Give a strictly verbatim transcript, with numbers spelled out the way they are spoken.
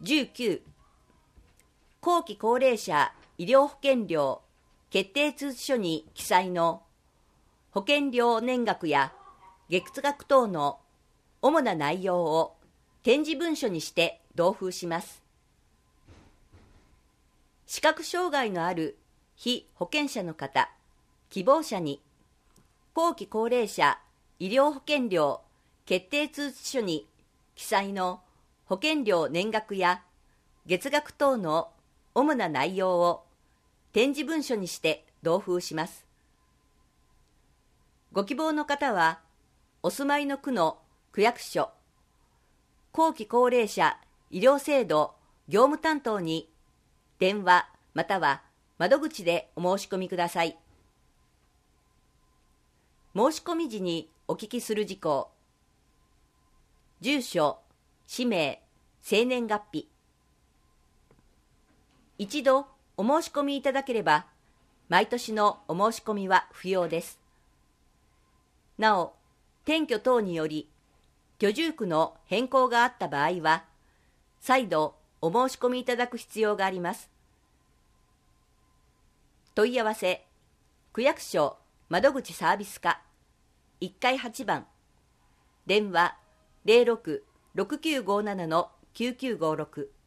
じゅうきゅう、後期高齢者医療保険料決定通知書に記載の保険料年額や月額等の主な内容を点字文書にして同封します。視覚障害のある被保険者の方、希望者に後期高齢者医療保険料決定通知書に記載の保険料年額や月額等の主な内容を点字文書にして同封します。ご希望の方は、お住まいの区の区役所、後期高齢者医療制度業務担当に電話または窓口でお申し込みください。申し込み時にお聞きする事項、住所、氏名、生年月日。一度お申し込みいただければ、毎年のお申し込みは不要です。なお、転居等により、居住区の変更があった場合は、再度お申し込みいただく必要があります。問い合わせ、区役所窓口サービス課いっかいはちばん、電話 ゼロろく ろくきゅうごなな きゅうきゅうごろく